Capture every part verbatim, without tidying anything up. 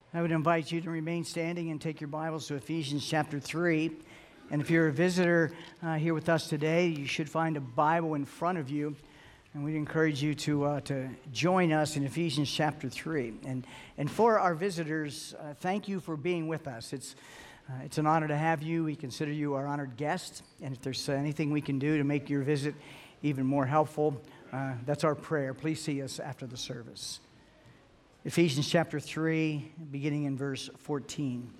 I would invite you to remain standing and take your Bibles to Ephesians chapter three. And if you're a visitor uh, here with us today, you should find a Bible in front of you. And we'd encourage you to uh, to join us in Ephesians chapter three. And and for our visitors, uh, thank you for being with us. It's uh, it's an honor to have you. We consider you our honored guest. And if there's anything we can do to make your visit even more helpful, uh, that's our prayer. Please see us after the service. Ephesians chapter three, beginning in verse fourteen.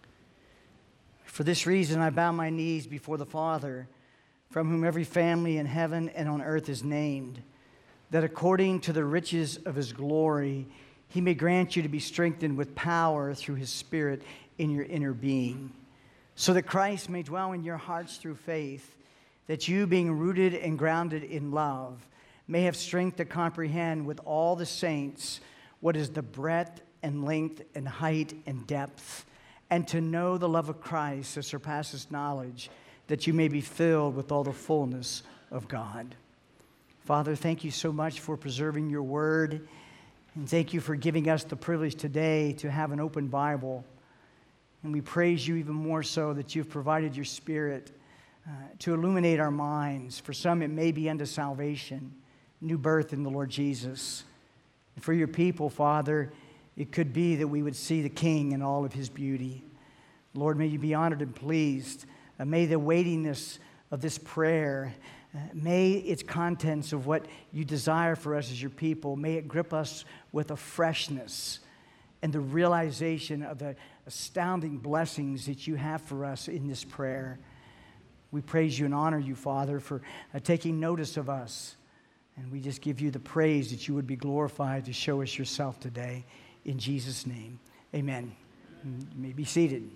For this reason I bow my knees before the Father, from whom every family in heaven and on earth is named, that according to the riches of his glory, he may grant you to be strengthened with power through his Spirit in your inner being, so that Christ may dwell in your hearts through faith, that you, being rooted and grounded in love, may have strength to comprehend with all the saints what is the breadth and length and height and depth, and to know the love of Christ that surpasses knowledge, that you may be filled with all the fullness of God. Father, thank you so much for preserving your word, and thank you for giving us the privilege today to have an open Bible. And we praise you even more so that you've provided your Spirit uh, to illuminate our minds. For some, it may be unto salvation, new birth in the Lord Jesus. And for your people, Father, it could be that we would see the King in all of his beauty. Lord, may you be honored and pleased. Uh, may the weightiness of this prayer, uh, may its contents of what you desire for us as your people, may it grip us with a freshness and the realization of the astounding blessings that you have for us in this prayer. We praise you and honor you, Father, for uh, taking notice of us. And we just give you the praise that you would be glorified to show us yourself today. In Jesus' name, amen. You may be seated.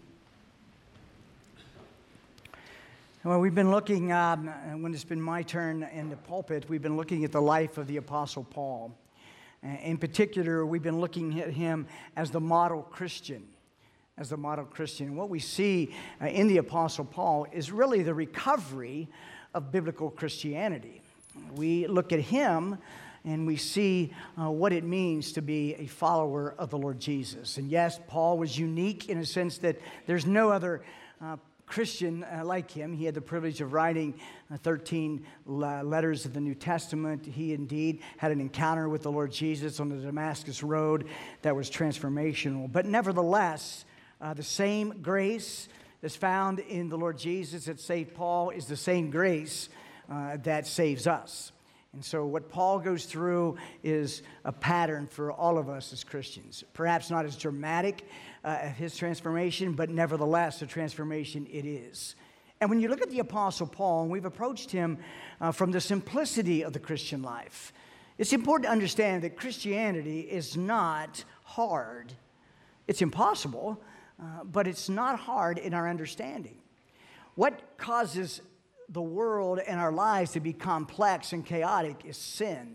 Well, we've been looking, um, when it's been my turn in the pulpit, we've been looking at the life of the Apostle Paul. In particular, we've been looking at him as the model Christian. As the model Christian. And what we see uh, in the Apostle Paul is really the recovery of biblical Christianity. We look at him and we see uh, what it means to be a follower of the Lord Jesus. And yes, Paul was unique in a sense that there's no other uh, Christian uh, like him. He had the privilege of writing uh, thirteen uh, letters of the New Testament. He indeed had an encounter with the Lord Jesus on the Damascus Road that was transformational. But nevertheless, uh, the same grace that's found in the Lord Jesus that saved Paul is the same grace Uh, that saves us. And so what Paul goes through is a pattern for all of us as Christians. Perhaps not as dramatic uh, his transformation, but nevertheless a transformation it is. And when you look at the Apostle Paul, and we've approached him uh, from the simplicity of the Christian life, it's important to understand that Christianity is not hard. It's impossible, uh, but it's not hard in our understanding. What causes the world and our lives to be complex and chaotic is sin.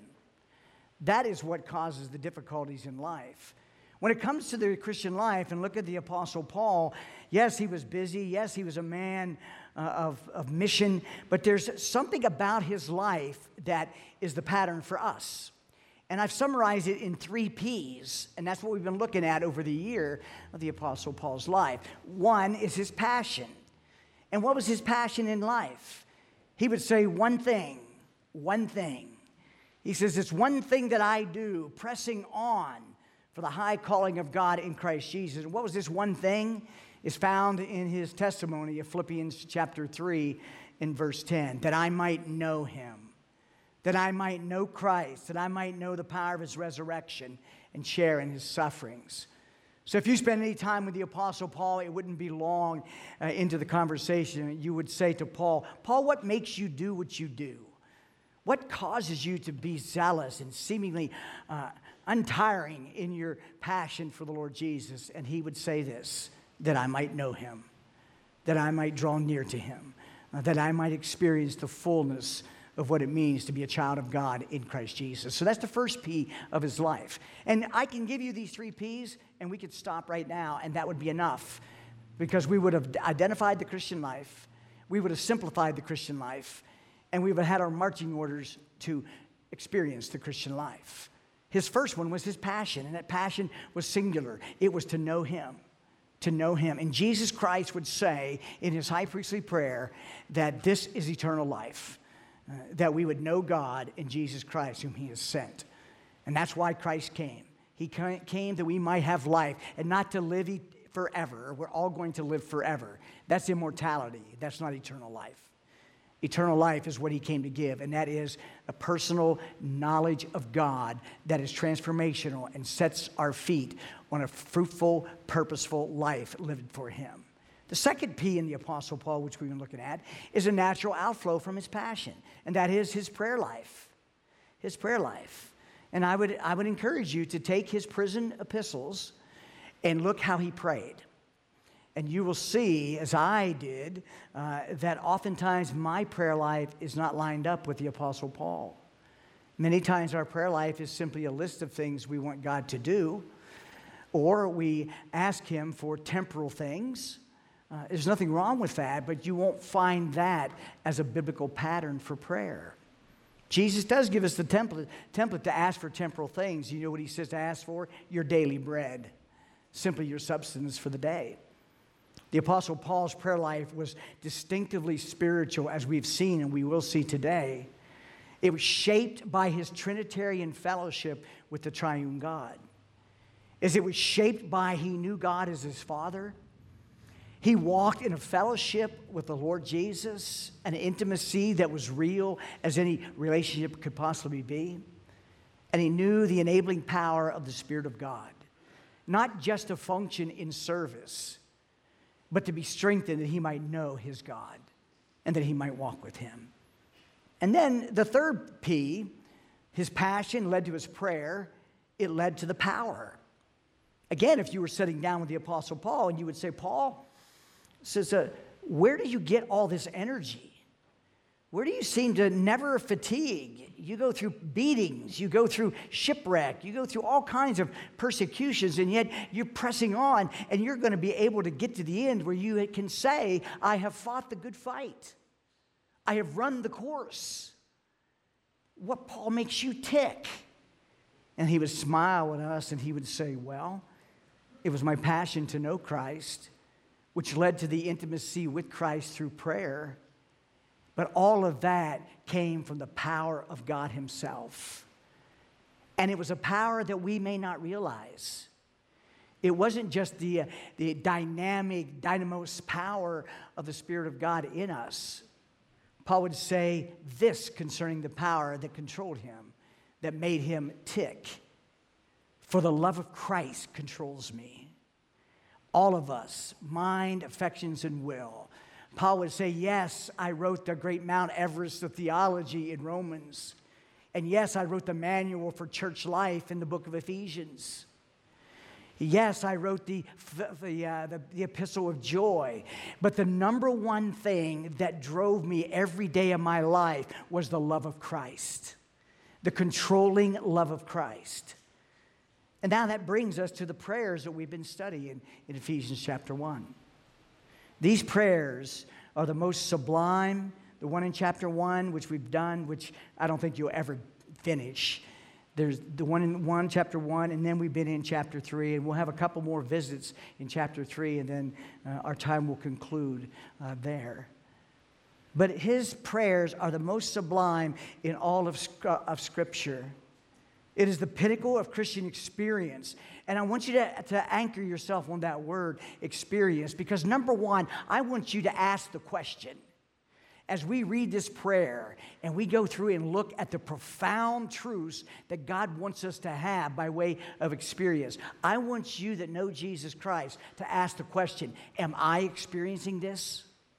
That is what causes the difficulties in life. When it comes to the Christian life, and look at the Apostle Paul, yes, he was busy. Yes, he was a man uh, of, of mission. But there's something about his life that is the pattern for us. And I've summarized it in three P's, and that's what we've been looking at over the year of the Apostle Paul's life. One is his passion. And what was his passion in life? He would say one thing, one thing. He says, it's one thing that I do, pressing on for the high calling of God in Christ Jesus. And what was this one thing? It's found in his testimony of Philippians chapter three in verse ten, that I might know him, that I might know Christ, that I might know the power of his resurrection and share in his sufferings. So if you spend any time with the Apostle Paul, it wouldn't be long uh, into the conversation. You would say to Paul, Paul, what makes you do what you do? What causes you to be zealous and seemingly uh, untiring in your passion for the Lord Jesus? And he would say this, that I might know him, that I might draw near to him, uh, that I might experience the fullness of what it means to be a child of God in Christ Jesus. So that's the first P of his life. And I can give you these three P's, and we could stop right now, and that would be enough, because we would have identified the Christian life, we would have simplified the Christian life, and we would have had our marching orders to experience the Christian life. His first one was his passion, and that passion was singular. It was to know him, to know him. And Jesus Christ would say in his high priestly prayer that this is eternal life, uh, that we would know God in Jesus Christ, whom he has sent. And that's why Christ came. He came that we might have life and not to live forever. We're all going to live forever. That's immortality. That's not eternal life. Eternal life is what he came to give, and that is a personal knowledge of God that is transformational and sets our feet on a fruitful, purposeful life lived for him. The second P in the Apostle Paul, which we've been looking at, is a natural outflow from his passion, and that is his prayer life. His prayer life. And I would, I would encourage you to take his prison epistles and look how he prayed. And you will see, as I did, uh, that oftentimes my prayer life is not lined up with the Apostle Paul. Many times our prayer life is simply a list of things we want God to do, or we ask him for temporal things. Uh, there's nothing wrong with that, but you won't find that as a biblical pattern for prayer. Jesus does give us the template, template to ask for temporal things. You know what he says to ask for? Your daily bread, simply your substance for the day. The Apostle Paul's prayer life was distinctively spiritual, as we've seen and we will see today. It was shaped by his Trinitarian fellowship with the triune God. As it was shaped by he knew God as his Father. He walked in a fellowship with the Lord Jesus, an intimacy that was real as any relationship could possibly be. And he knew the enabling power of the Spirit of God, not just to function in service, but to be strengthened that he might know his God and that he might walk with him. And then the third P, his passion led to his prayer. It led to the power. Again, if you were sitting down with the Apostle Paul and you would say, Paul says, uh, where do you get all this energy? Where do you seem to never fatigue? You go through beatings, you go through shipwreck, you go through all kinds of persecutions, and yet you're pressing on, and you're going to be able to get to the end where you can say, I have fought the good fight. I have run the course. What, Paul, makes you tick? And he would smile at us, and he would say, well, it was my passion to know Christ, which led to the intimacy with Christ through prayer. But all of that came from the power of God himself. And it was a power that we may not realize. It wasn't just the, uh, the dynamic, dynamos power of the Spirit of God in us. Paul would say this concerning the power that controlled him, that made him tick. For the love of Christ controls me. All of us, mind, affections, and will. Paul would say, yes, I wrote the great Mount Everest of theology in Romans. And yes, I wrote the manual for church life in the book of Ephesians. Yes, I wrote the, the, uh, the, the epistle of joy. But the number one thing that drove me every day of my life was the love of Christ. The controlling love of Christ. And now that brings us to the prayers that we've been studying in Ephesians chapter one. These prayers are the most sublime. The one in chapter one, which we've done, which I don't think you'll ever finish. There's the one in one, chapter one, and then we've been in chapter three, and we'll have a couple more visits in chapter three, and then uh, our time will conclude uh, there. But his prayers are the most sublime in all of, of Scripture. It is the pinnacle of Christian experience. And I want you to, to anchor yourself on that word, experience, because number one, I want you to ask the question. As we read this prayer and we go through and look at the profound truths that God wants us to have by way of experience, I want you that know Jesus Christ to ask the question, am I experiencing this?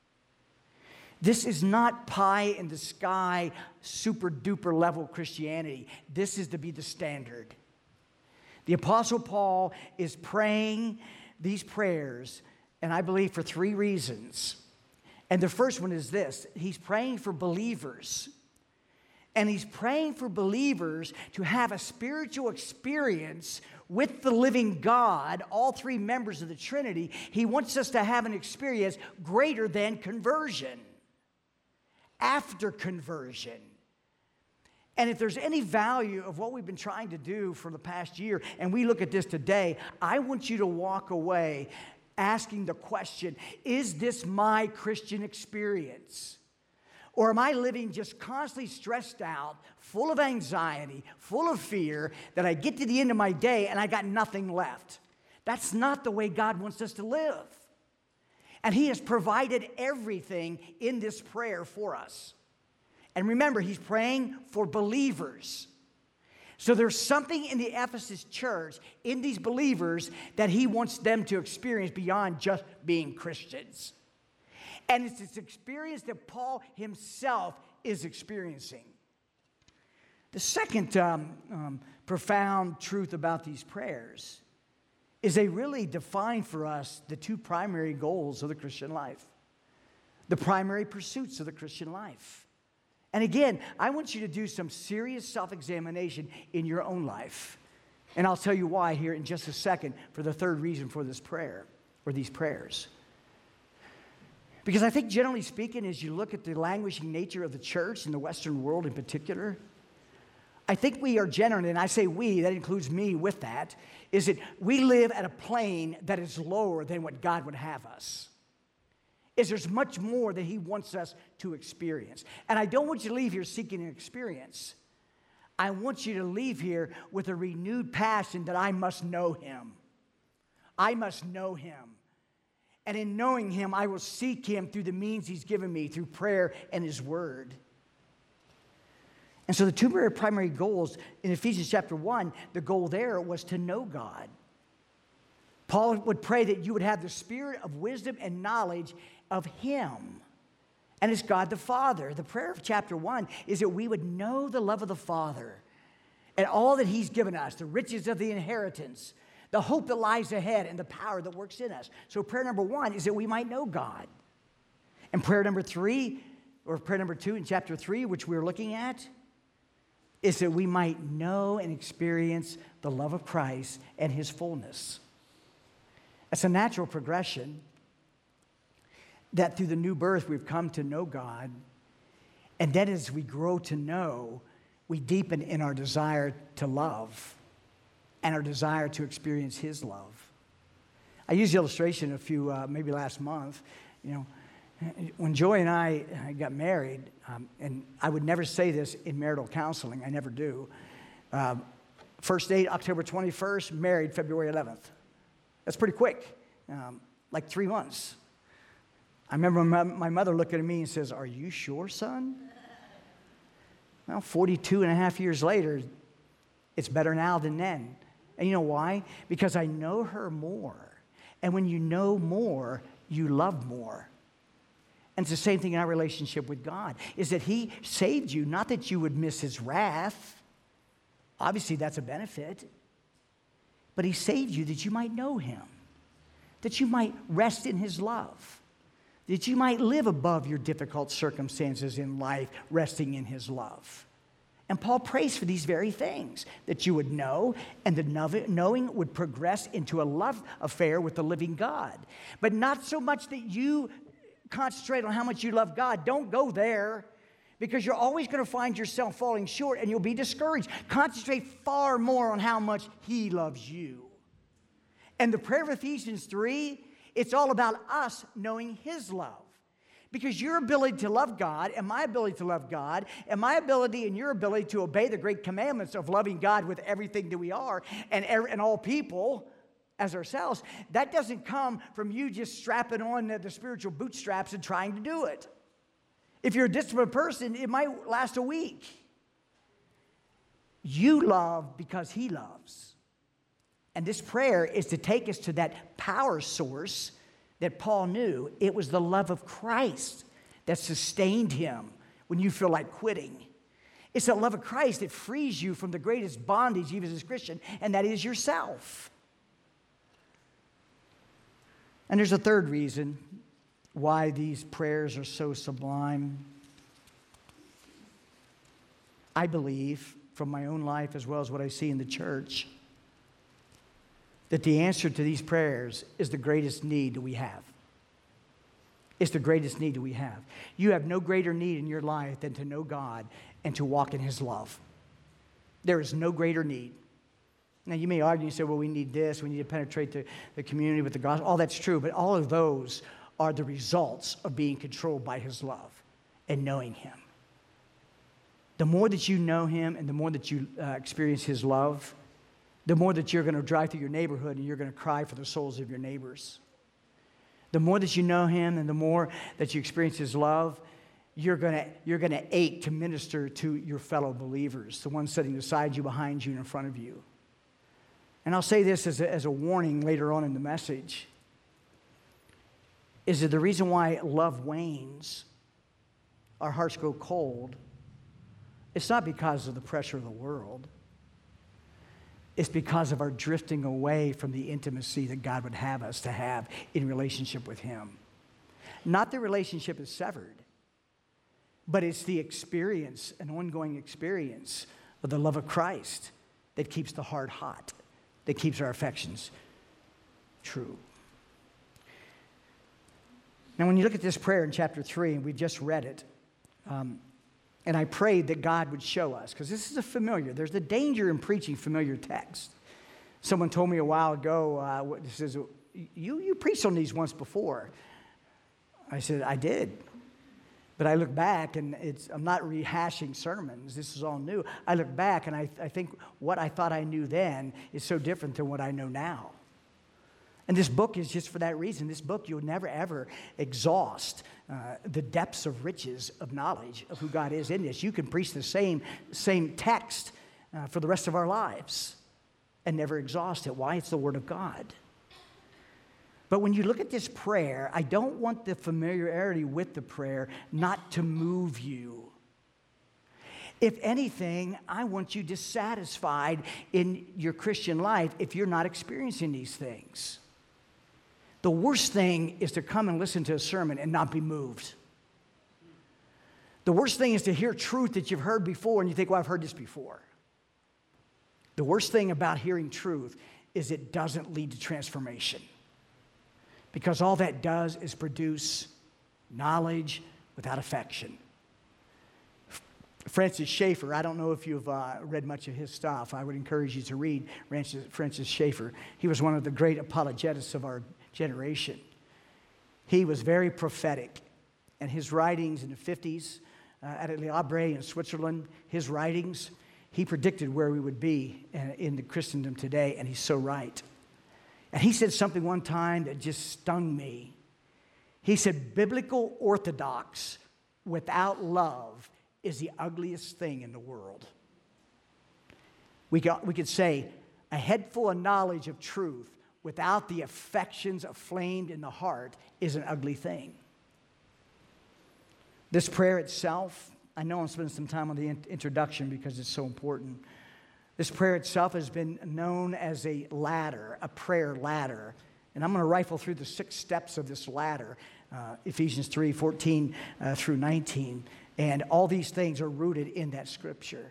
This is not pie in the sky, super duper level Christianity. This is to be the standard. The Apostle Paul is praying these prayers, and I believe for three reasons. And the first one is this. He's praying for believers. And he's praying for believers to have a spiritual experience with the living God, all three members of the Trinity. He wants us to have an experience greater than conversion. After conversion. And if there's any value of what we've been trying to do for the past year, and we look at this today, I want you to walk away asking the question, is this my Christian experience? Or am I living just constantly stressed out, full of anxiety, full of fear, that I get to the end of my day and I got nothing left? That's not the way God wants us to live. And He has provided everything in this prayer for us. And remember, He's praying for believers. So there's something in the Ephesus church, in these believers, that He wants them to experience beyond just being Christians. And it's this experience that Paul himself is experiencing. The second um, um, profound truth about these prayers is they really define for us the two primary goals of the Christian life, the primary pursuits of the Christian life. And again, I want you to do some serious self-examination in your own life. And I'll tell you why here in just a second for the third reason for this prayer, or these prayers. Because I think generally speaking, as you look at the languishing nature of the church in the Western world in particular, I think we are generally, and I say we, that includes me with that, is that we live at a plane that is lower than what God would have us. Is there's much more that He wants us to experience. And I don't want you to leave here seeking an experience. I want you to leave here with a renewed passion that I must know Him. I must know Him. And in knowing Him, I will seek Him through the means He's given me, through prayer and His Word. And so the two primary goals in Ephesians chapter one, the goal there was to know God. Paul would pray that you would have the spirit of wisdom and knowledge of Him. And it's God the Father. The prayer of chapter one is that we would know the love of the Father and all that He's given us, the riches of the inheritance, the hope that lies ahead, and the power that works in us. So prayer number one is that we might know God. And prayer number three, or prayer number two in chapter three, which we're looking at, is that we might know and experience the love of Christ and His fullness. It's a natural progression that through the new birth we've come to know God. And then as we grow to know, we deepen in our desire to love and our desire to experience His love. I used the illustration a few, uh, maybe last month. You know, when Joy and I got married, um, and I would never say this in marital counseling, I never do. Um, first date, October twenty-first, married February eleventh. That's pretty quick, um, like three months. I remember my, my mother looking at me and says, "Are you sure, son?" Well, forty-two and a half years later, it's better now than then. And you know why? Because I know her more. And when you know more, you love more. And it's the same thing in our relationship with God, is that He saved you, not that you would miss His wrath. Obviously, that's a benefit. But He saved you that you might know Him, that you might rest in His love, that you might live above your difficult circumstances in life, resting in His love. And Paul prays for these very things, that you would know, and the knowing would progress into a love affair with the living God. But not so much that you concentrate on how much you love God. Don't go there, because you're always going to find yourself falling short and you'll be discouraged. Concentrate far more on how much He loves you. And the prayer of Ephesians three, it's all about us knowing His love. Because your ability to love God and my ability to love God and my ability and your ability to obey the great commandments of loving God with everything that we are and, every, and all people as ourselves, that doesn't come from you just strapping on the, the spiritual bootstraps and trying to do it. If you're a disciplined person, it might last a week. You love because He loves. And this prayer is to take us to that power source that Paul knew. It was the love of Christ that sustained him when you feel like quitting. It's the love of Christ that frees you from the greatest bondage, even as a Christian, and that is yourself. And there's a third reason why these prayers are so sublime. I believe, from my own life as well as what I see in the church, that the answer to these prayers is the greatest need that we have. It's the greatest need that we have. You have no greater need in your life than to know God and to walk in His love. There is no greater need. Now, you may argue and say, well, we need this, we need to penetrate the, the community with the gospel. All that's true, but all of those are the results of being controlled by his love and knowing him. The more that you know him and the more that you uh, experience his love, the more that you're going to drive through your neighborhood and you're going to cry for the souls of your neighbors. The more that you know him and the more that you experience his love, you're going to you're going to ache to minister to your fellow believers, the ones sitting beside you, behind you, and in front of you. And I'll say this as a, as a warning later on in the message, is that the reason why love wanes, our hearts grow cold, it's not because of the pressure of the world. It's because of our drifting away from the intimacy that God would have us to have in relationship with him. Not the relationship is severed, but it's the experience, an ongoing experience of the love of Christ that keeps the heart hot, that keeps our affections true. Now, when you look at this prayer in chapter three, and we just read it, um, and I prayed that God would show us, because this is a familiar. There's a danger in preaching familiar text. Someone told me a while ago, uh, what, says, you, you preached on these once before. I said, I did. But I look back, and it's, I'm not rehashing sermons. This is all new. I look back, and I, I think what I thought I knew then is so different than what I know now. And this book is just for that reason. This book, you'll never, ever exhaust uh, the depths of riches of knowledge of who God is in this. You can preach the same, same text uh, for the rest of our lives and never exhaust it. Why? It's the Word of God. But when you look at this prayer, I don't want the familiarity with the prayer not to move you. If anything, I want you dissatisfied in your Christian life if you're not experiencing these things. The worst thing is to come and listen to a sermon and not be moved. The worst thing is to hear truth that you've heard before and you think, well, I've heard this before. The worst thing about hearing truth is it doesn't lead to transformation. Because all that does is produce knowledge without affection. Francis Schaeffer, I don't know if you've uh, read much of his stuff. I would encourage you to read Francis, Francis Schaeffer. He was one of the great apologetists of our generation. He was very prophetic. And his writings in the fifties uh, at Le Havre in Switzerland, his writings, he predicted where we would be in, in the Christendom today, and he's so right. And he said something one time that just stung me. He said, biblical orthodox without love is the ugliest thing in the world. We could, we could say, a head full of knowledge of truth without the affections aflamed in the heart is an ugly thing. This prayer itself, I know I'm spending some time on the in- introduction because it's so important. This prayer itself has been known as a ladder, a prayer ladder. And I'm going to rifle through the six steps of this ladder, uh, Ephesians three, fourteen uh, through nineteen. And all these things are rooted in that scripture.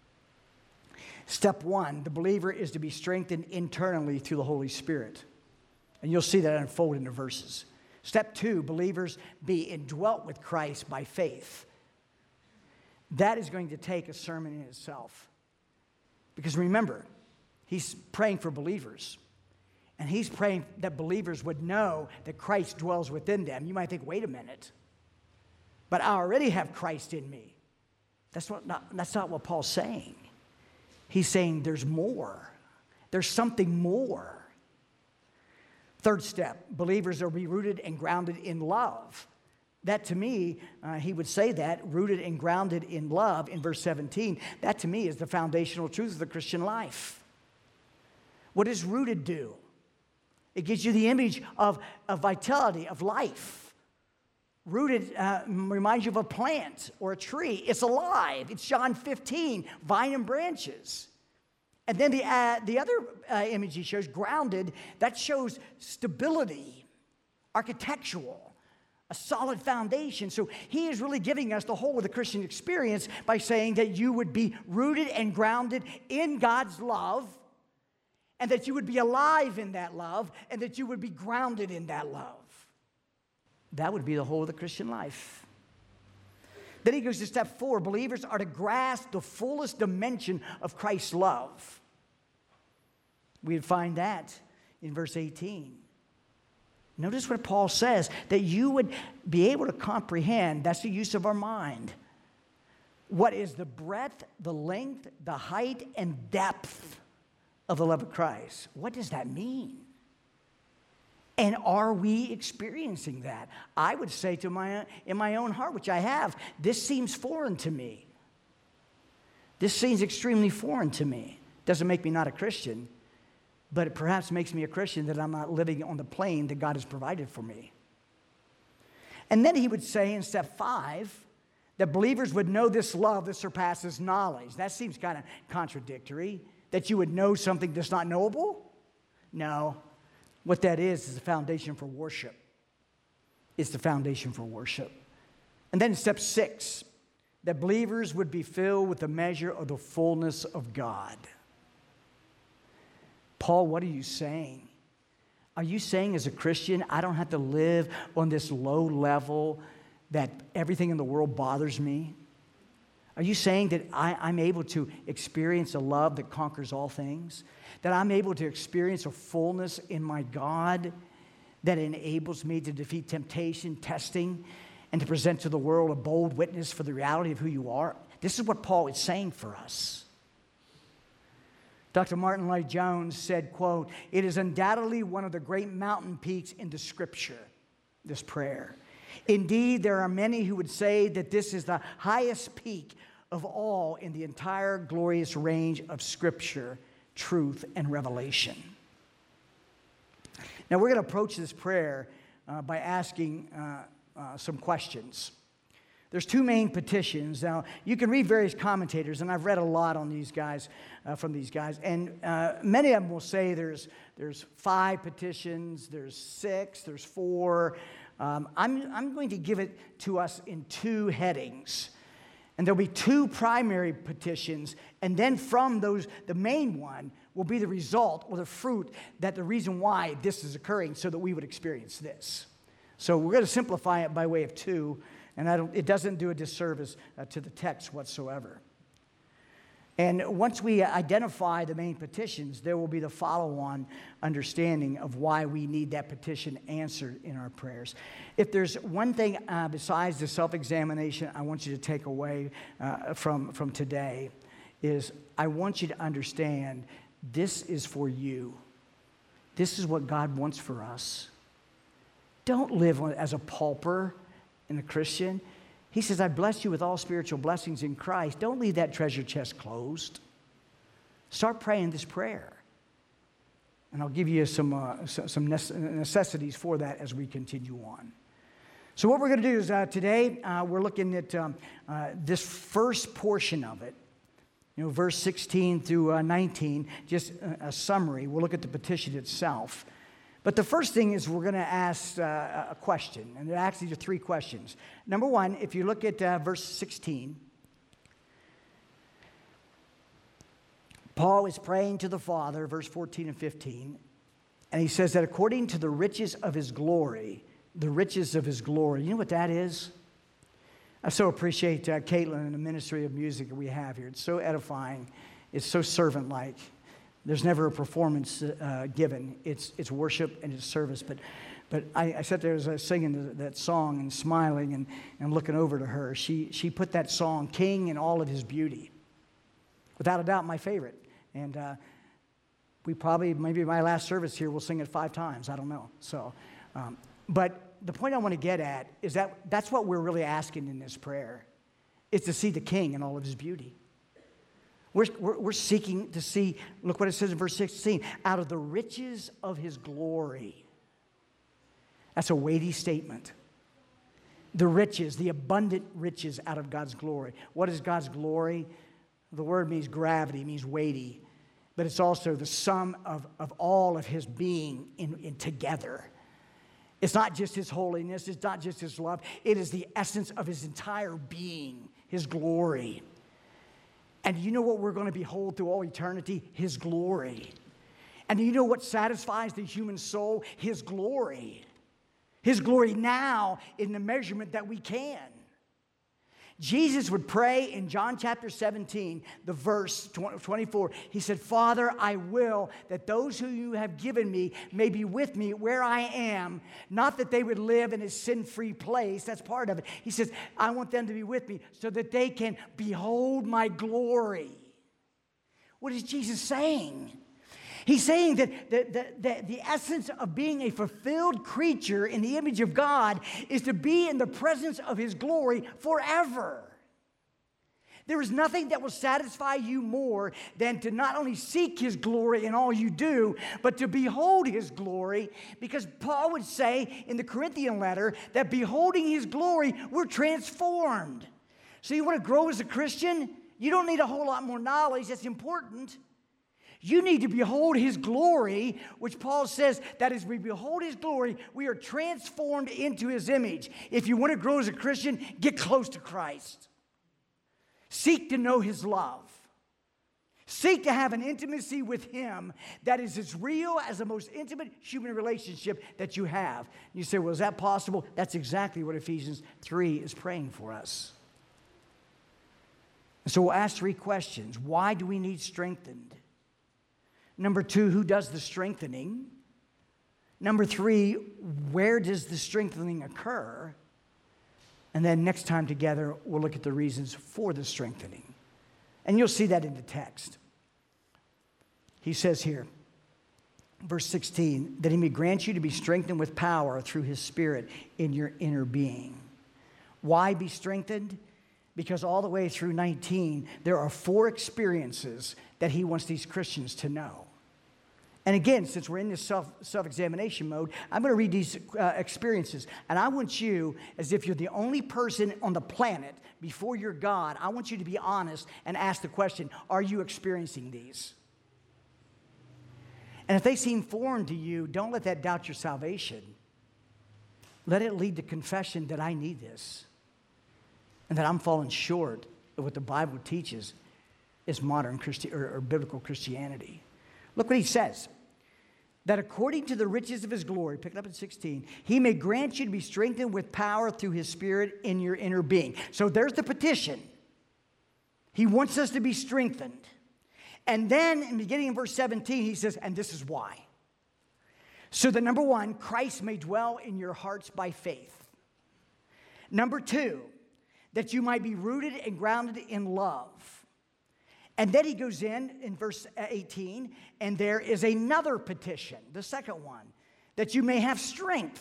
Step one, the believer is to be strengthened internally through the Holy Spirit. And you'll see that unfold in the verses. Step two, believers be indwelt with Christ by faith. That is going to take a sermon in itself. Because remember, he's praying for believers. And he's praying that believers would know that Christ dwells within them. You might think, wait a minute. But I already have Christ in me. That's, what, not, that's not what Paul's saying. He's saying there's more. There's something more. Third step, believers are be rooted and grounded in love. That to me, uh, he would say that, rooted and grounded in love in verse seventeen. That to me is the foundational truth of the Christian life. What does rooted do? It gives you the image of, of vitality, of life. Rooted uh, reminds you of a plant or a tree. It's alive. It's John fifteen, vine and branches. And then the, uh, the other uh, image he shows, grounded, that shows stability, architectural, a solid foundation. So he is really giving us the whole of the Christian experience by saying that you would be rooted and grounded in God's love, and that you would be alive in that love, and that you would be grounded in that love. That would be the whole of the Christian life. Then he goes to step four. Believers are to grasp the fullest dimension of Christ's love. We find that in verse eighteen. Notice what Paul says, that you would be able to comprehend, that's the use of our mind, what is the breadth, the length, the height, and depth of the love of Christ. What does that mean? And are we experiencing that? I would say to my in my own heart, which I have, this seems foreign to me. This seems extremely foreign to me. Doesn't make me not a Christian, but it perhaps makes me a Christian that I'm not living on the plane that God has provided for me. And then he would say in step five that believers would know this love that surpasses knowledge. That seems kind of contradictory, that you would know something that's not knowable? No. What that is is the foundation for worship. It's the foundation for worship. And then step six, that believers would be filled with the measure of the fullness of God. Paul, what are you saying? Are you saying as a Christian, I don't have to live on this low level that everything in the world bothers me? Are you saying that I, I'm able to experience a love that conquers all things? That I'm able to experience a fullness in my God that enables me to defeat temptation, testing, and to present to the world a bold witness for the reality of who you are? This is what Paul is saying for us. Doctor Martin Lloyd-Jones said, quote, "It is undoubtedly one of the great mountain peaks in the Scripture, this prayer. Indeed, there are many who would say that this is the highest peak of all in the entire glorious range of Scripture, truth, and revelation." Now, we're going to approach this prayer uh, by asking uh, uh, some questions. There's two main petitions. Now, you can read various commentators, and I've read a lot on these guys, uh, from these guys, and uh, many of them will say there's, there's five petitions, there's six, there's four. Um, I'm, I'm going to give it to us in two headings. And there'll be two primary petitions, and then from those, the main one will be the result or the fruit, that the reason why this is occurring so that we would experience this. So we're going to simplify it by way of two, and I don't, it doesn't do a disservice uh, to the text whatsoever. And once we identify the main petitions, there will be the follow-on understanding of why we need that petition answered in our prayers. If there's one thing uh, besides the self-examination I want you to take away uh, from, from today, is I want you to understand this is for you. This is what God wants for us. Don't live as a pauper and a Christian. He says, I bless you with all spiritual blessings in Christ. Don't leave that treasure chest closed. Start praying this prayer. And I'll give you some, uh, some necessities for that as we continue on. So what we're going to do is uh, today uh, we're looking at um, uh, this first portion of it. You know, verse sixteen through uh, nineteen, just a, a summary. We'll look at the petition itself. But the first thing is we're going to ask uh, a question, and there actually are three questions. Number one, if you look at uh, verse sixteen, Paul is praying to the Father, verse fourteen and fifteen, and he says that according to the riches of his glory, the riches of his glory, you know what that is? I so appreciate uh, Caitlin and the ministry of music that we have here. It's so edifying. It's so servant-like. There's never a performance uh, given. It's it's worship and it's service. But but I, I sat there as I was singing the, that song and smiling and, and looking over to her. She she put that song, King in all of his beauty. Without a doubt, my favorite. And uh, we probably, maybe my last service here, we'll sing it five times. I don't know. So, um, but the point I want to get at is that that's what we're really asking in this prayer, is to see the King in all of his beauty. We're, we're, we're seeking to see, look what it says in verse sixteen, out of the riches of his glory. That's a weighty statement. The riches, the abundant riches out of God's glory. What is God's glory? The word means gravity, means weighty, but it's also the sum of, of all of his being in, in together. It's not just his holiness, it's not just his love, it is the essence of his entire being, his glory. And you know what we're going to behold through all eternity? His glory. And you know what satisfies the human soul? His glory. His glory now in the measurement that we can. Jesus would pray in John chapter seventeen, the verse twenty-four. He said, Father, I will that those who you have given me may be with me where I am, not that they would live in a sin-free place. That's part of it. He says, I want them to be with me so that they can behold my glory. What is Jesus saying? He's saying that the, the, the, the essence of being a fulfilled creature in the image of God is to be in the presence of His glory forever. There is nothing that will satisfy you more than to not only seek His glory in all you do, but to behold His glory, because Paul would say in the Corinthian letter that beholding His glory, we're transformed. So you want to grow as a Christian? You don't need a whole lot more knowledge. That's important. You need to behold His glory, which Paul says that as we behold His glory, we are transformed into His image. If you want to grow as a Christian, get close to Christ. Seek to know His love. Seek to have an intimacy with Him that is as real as the most intimate human relationship that you have. You say, well, is that possible? That's exactly what Ephesians three is praying for us. So we'll ask three questions. Why do we need strengthened? Number two, who does the strengthening? Number three, where does the strengthening occur? And then next time together, we'll look at the reasons for the strengthening. And you'll see that in the text. He says here, verse sixteen, that He may grant you to be strengthened with power through His Spirit in your inner being. Why be strengthened? Because all the way through nineteen, there are four experiences that He wants these Christians to know. And again, since we're in this self, self-examination mode, I'm going to read these uh, experiences. And I want you, as if you're the only person on the planet before your God, I want you to be honest and ask the question, are you experiencing these? And if they seem foreign to you, don't let that doubt your salvation. Let it lead to confession that I need this and that I'm falling short of what the Bible teaches is modern Christi- or, or biblical Christianity. Look what he says. That according to the riches of His glory, pick it up in sixteen, He may grant you to be strengthened with power through His Spirit in your inner being. So there's the petition. He wants us to be strengthened. And then in beginning in verse seventeen, he says, and this is why. So that number one, Christ may dwell in your hearts by faith. Number two, that you might be rooted and grounded in love. And then he goes in, in verse eighteen, and there is another petition, the second one, that you may have strength.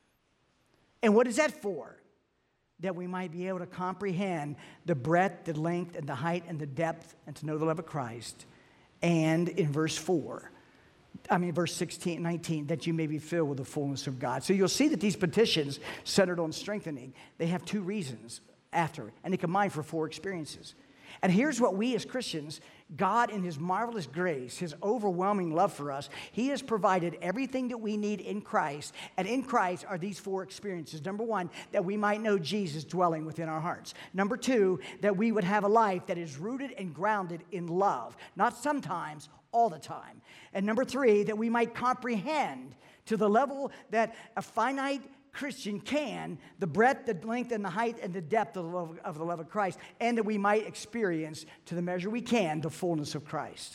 And what is that for? That we might be able to comprehend the breadth, the length, and the height, and the depth, and to know the love of Christ. And in verse four, I mean, verse sixteen, nineteen, that you may be filled with the fullness of God. So you'll see that these petitions centered on strengthening, they have two reasons after, and they combine for four experiences. And here's what we as Christians, God in His marvelous grace, His overwhelming love for us, He has provided everything that we need in Christ. And in Christ are these four experiences. Number one, that we might know Jesus dwelling within our hearts. Number two, that we would have a life that is rooted and grounded in love. Not sometimes, all the time. And number three, that we might comprehend to the level that a finite Christian can, the breadth, the length, and the height, and the depth of the love of, the love of Christ, and that we might experience, to the measure we can, the fullness of Christ.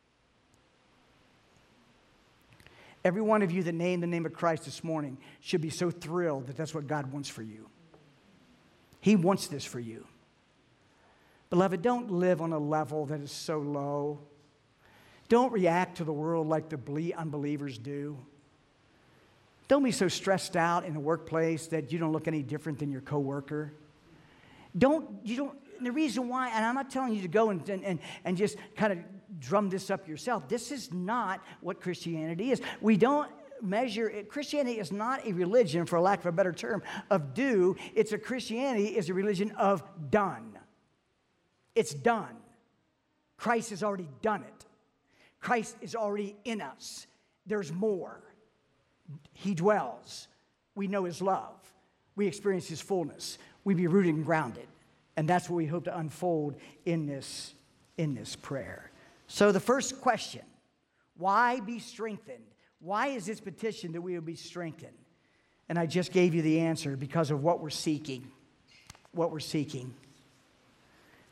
Every one of you that named the name of Christ this morning should be so thrilled that that's what God wants for you. He wants this for you. Beloved, don't live on a level that is so low. Don't react to the world like the unbelievers do. Don't be so stressed out in the workplace that you don't look any different than your coworker. Don't, you don't, and the reason why, and I'm not telling you to go and, and, and just kind of drum this up yourself. This is not what Christianity is. We don't measure, it. Christianity is not a religion, for lack of a better term, of do. It's a Christianity is a religion of done. It's done. Christ has already done it. Christ is already in us. There's more. He dwells. We know His love. We experience His fullness. We be rooted and grounded. And that's what we hope to unfold in this, in this prayer. So the first question, why be strengthened? Why is this petition that we will be strengthened? And I just gave you the answer, because of what we're seeking. What we're seeking.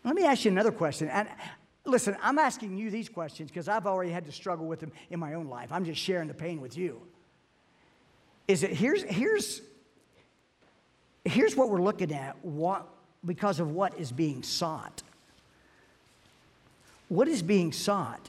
Let me ask you another question. And listen, I'm asking you these questions because I've already had to struggle with them in my own life. I'm just sharing the pain with you. Is it here's here's here's what we're looking at, what because of what is being sought. What is being sought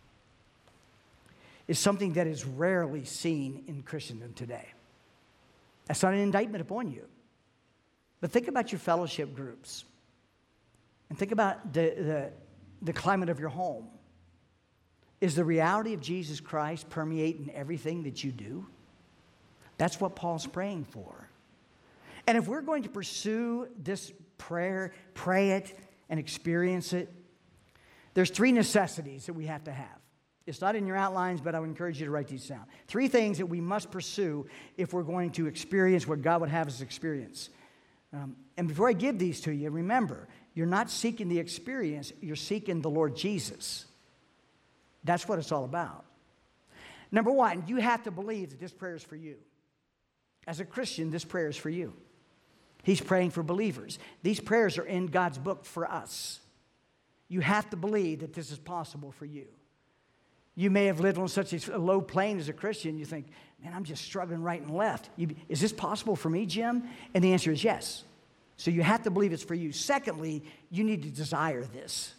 is something that is rarely seen in Christendom today. That's not an indictment upon you. But think about your fellowship groups. And think about the, the, the climate of your home. Is the reality of Jesus Christ permeating everything that you do? That's what Paul's praying for. And if we're going to pursue this prayer, pray it, and experience it, there's three necessities that we have to have. It's not in your outlines, but I would encourage you to write these down. Three things that we must pursue if we're going to experience what God would have us experience. Um, and before I give these to you, remember, you're not seeking the experience, you're seeking the Lord Jesus. That's what it's all about. Number one, you have to believe that this prayer is for you. As a Christian, this prayer is for you. He's praying for believers. These prayers are in God's book for us. You have to believe that this is possible for you. You may have lived on such a low plane as a Christian, you think, man, I'm just struggling right and left. You, is this possible for me, Jim? And the answer is yes. So you have to believe it's for you. Secondly, you need to desire this.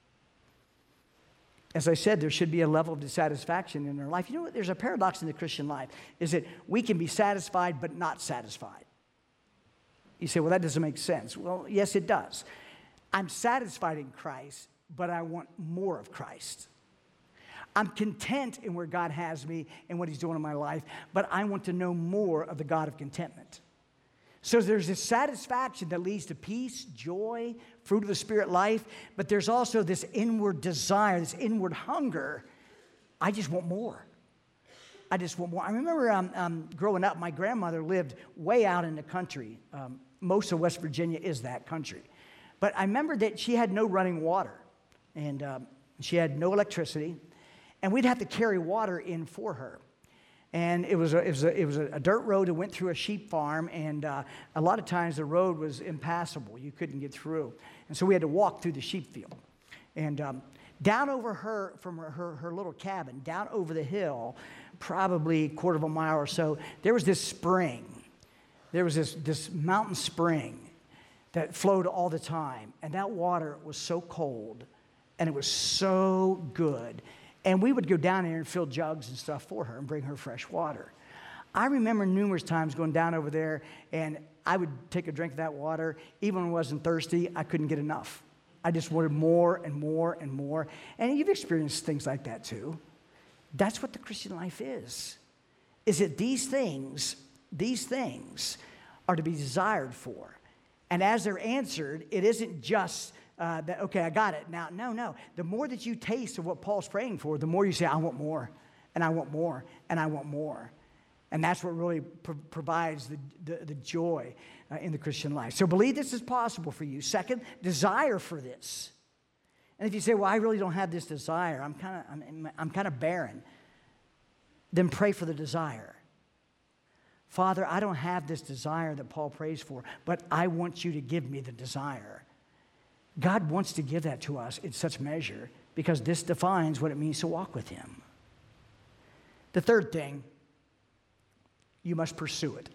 As I said, there should be a level of dissatisfaction in our life. You know what? There's a paradox in the Christian life, is that we can be satisfied but not satisfied. You say, well, that doesn't make sense. Well, yes, it does. I'm satisfied in Christ, but I want more of Christ. I'm content in where God has me and what he's doing in my life, but I want to know more of the God of contentment. So there's this satisfaction that leads to peace, joy, fruit of the Spirit life, but there's also this inward desire, this inward hunger. I just want more. I just want more. I remember um, um, growing up, my grandmother lived way out in the country. Um, most of West Virginia is that country. But I remember that she had no running water, and um, she had no electricity, and we'd have to carry water in for her. And it was a, it was a, it was a dirt road that went through a sheep farm, and uh, a lot of times the road was impassable. You couldn't get through. And so we had to walk through the sheep field. And um, down over her, from her, her, her little cabin, down over the hill, probably a quarter of a mile or so, there was this spring. There was this, this mountain spring that flowed all the time. And that water was so cold, and it was so good. And we would go down there and fill jugs and stuff for her and bring her fresh water. I remember numerous times going down over there, and I would take a drink of that water. Even when I wasn't thirsty, I couldn't get enough. I just wanted more and more and more. And you've experienced things like that too. That's what the Christian life is. Is that these things, these things are to be desired for. And as they're answered, it isn't just Uh, that, okay, I got it. Now, no, no. The more that you taste of what Paul's praying for, the more you say, I want more, and I want more, and I want more. And that's what really pro- provides the, the, the joy uh, in the Christian life. So believe this is possible for you. Second, desire for this. And if you say, well, I really don't have this desire, I'm kind of I'm, I'm kind of barren, then pray for the desire. Father, I don't have this desire that Paul prays for, but I want you to give me the desire. God wants to give that to us in such measure because this defines what it means to walk with him. The third thing, you must pursue it.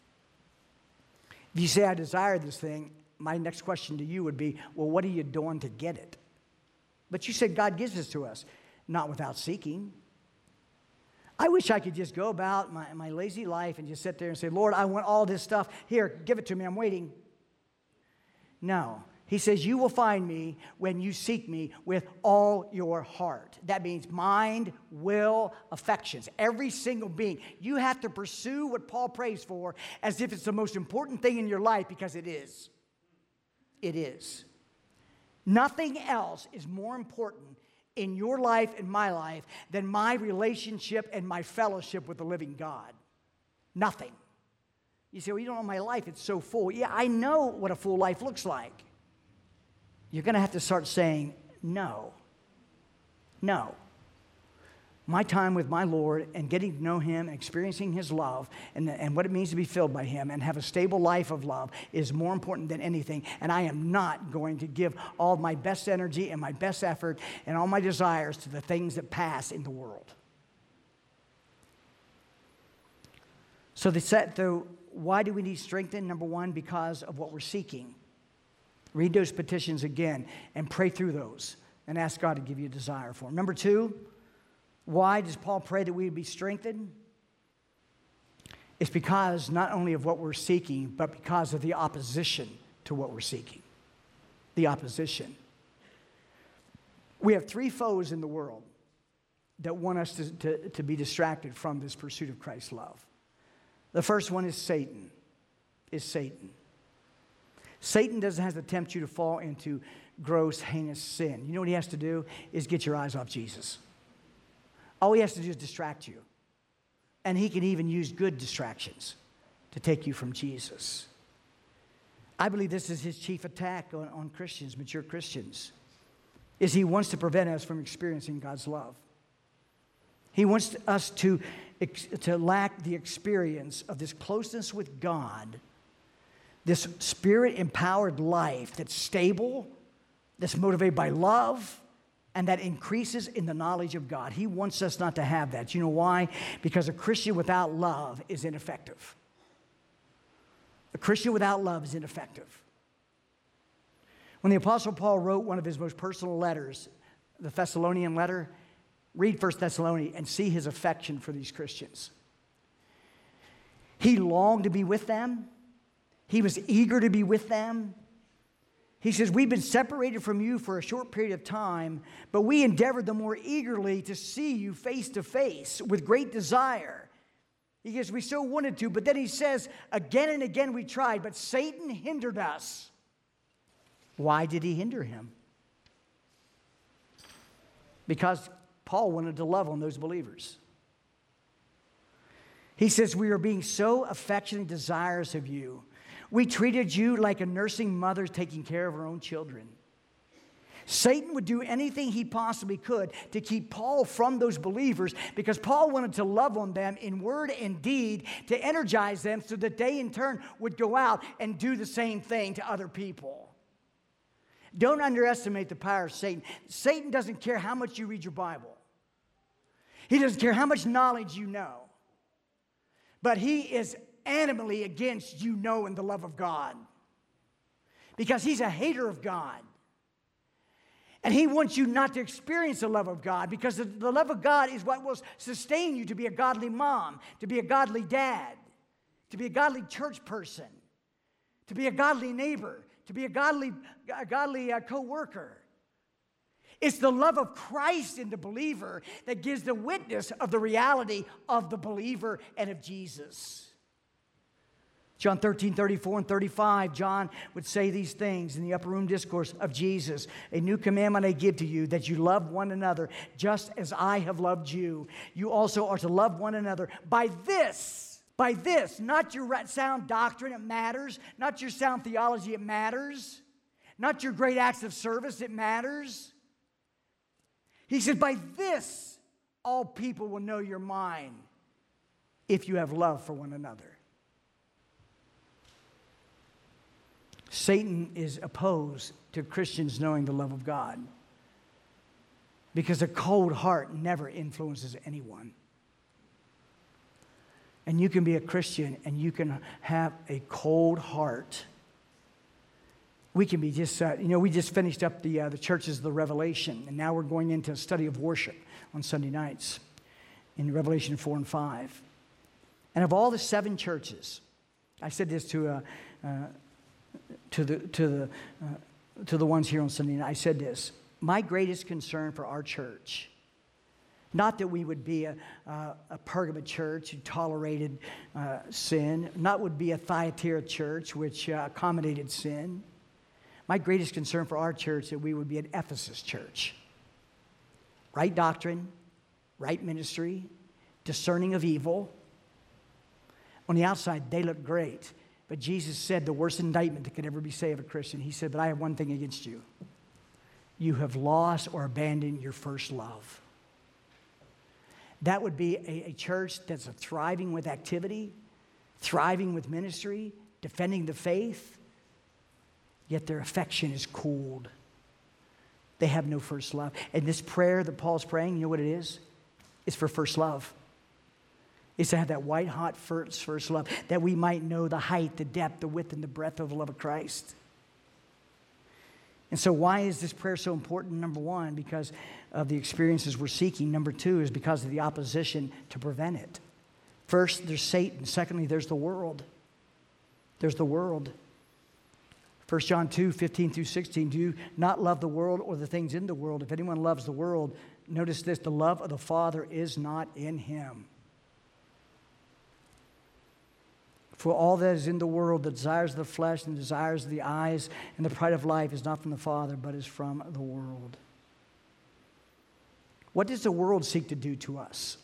If you say, I desire this thing, my next question to you would be, well, what are you doing to get it? But you said God gives this to us, not without seeking. I wish I could just go about my, my lazy life and just sit there and say, Lord, I want all this stuff. Here, give it to me. I'm waiting. No. He says, you will find me when you seek me with all your heart. That means mind, will, affections. Every single being. You have to pursue what Paul prays for as if it's the most important thing in your life, because it is. It is. Nothing else is more important in your life and my life than my relationship and my fellowship with the living God. Nothing. You say, well, you don't know my life. It's so full. Yeah, I know what a full life looks like. You're going to have to start saying, no, no. My time with my Lord and getting to know Him, experiencing His love, and, and what it means to be filled by Him and have a stable life of love is more important than anything. And I am not going to give all my best energy and my best effort and all my desires to the things that pass in the world. So, the set, though, why do we need strengthened? Number one, because of what we're seeking. Read those petitions again and pray through those and ask God to give you a desire for them. Number two, why does Paul pray that we would be strengthened? It's because not only of what we're seeking, but because of the opposition to what we're seeking. The opposition. We have three foes in the world that want us to, to, to be distracted from this pursuit of Christ's love. The first one is Satan. Is Satan. Satan doesn't have to tempt you to fall into gross, heinous sin. You know what he has to do? Is get your eyes off Jesus. All he has to do is distract you. And he can even use good distractions to take you from Jesus. I believe this is his chief attack on, on Christians, mature Christians, is he wants to prevent us from experiencing God's love. He wants us to, to lack the experience of this closeness with God, this Spirit-empowered life that's stable, that's motivated by love, and that increases in the knowledge of God. He wants us not to have that. You know why? Because a Christian without love is ineffective. A Christian without love is ineffective. When the Apostle Paul wrote one of his most personal letters, the Thessalonian letter, read First Thessalonians and see his affection for these Christians. He longed to be with them. He was eager to be with them. He says, we've been separated from you for a short period of time, but we endeavored the more eagerly to see you face to face with great desire. He says, we so wanted to, but then he says, again and again we tried, but Satan hindered us. Why did he hinder him? Because Paul wanted to love on those believers. He says, we are being so affectionate desirous of you. We treated you like a nursing mother taking care of her own children. Satan would do anything he possibly could to keep Paul from those believers because Paul wanted to love on them in word and deed to energize them so that they in turn would go out and do the same thing to other people. Don't underestimate the power of Satan. Satan doesn't care how much you read your Bible. He doesn't care how much knowledge you know. But he is animally against you knowing the love of God. Because he's a hater of God. And he wants you not to experience the love of God because the, the love of God is what will sustain you to be a godly mom, to be a godly dad, to be a godly church person, to be a godly neighbor, to be a godly, a godly uh, co-worker. It's the love of Christ in the believer that gives the witness of the reality of the believer and of Jesus. John thirteen, thirty-four and thirty-five, John would say these things in the upper room discourse of Jesus. A new commandment I give to you, that you love one another just as I have loved you. You also are to love one another. By this, by this, not your sound doctrine, it matters. Not your sound theology, it matters. Not your great acts of service, it matters. He said, by this, all people will know you're mine if you have love for one another. Satan is opposed to Christians knowing the love of God because a cold heart never influences anyone. And you can be a Christian and you can have a cold heart. We can be just, uh, you know, we just finished up the, uh, the churches of the Revelation, and now we're going into a study of worship on Sunday nights in Revelation four and five. And of all the seven churches, I said this to a... Uh, to the to the uh, to the ones here on Sunday night. I said this: my greatest concern for our church, not that we would be a uh, a Pergamum church who tolerated uh, sin, not would be a Thyatira church which uh, accommodated sin. My greatest concern for our church that we would be an Ephesus church. Right doctrine, right ministry, discerning of evil. On the outside, they look great. But Jesus said the worst indictment that could ever be said of a Christian. He said, but I have one thing against you. You have lost or abandoned your first love. That would be a, a church that's thriving with activity, thriving with ministry, defending the faith, yet their affection is cooled. They have no first love. And this prayer that Paul's praying, you know what it is? It's for first love. It's to have that white hot first, first love, that we might know the height, the depth, the width, and the breadth of the love of Christ. And so why is this prayer so important? Number one, because of the experiences we're seeking. Number two is because of the opposition to prevent it. First, there's Satan. Secondly, there's the world. There's the world. First John two, fifteen through sixteen, do you not love the world or the things in the world? If anyone loves the world, notice this, the love of the Father is not in him. For all that is in the world, the desires of the flesh and the desires of the eyes and the pride of life is not from the Father, but is from the world. What does the world seek to do to us?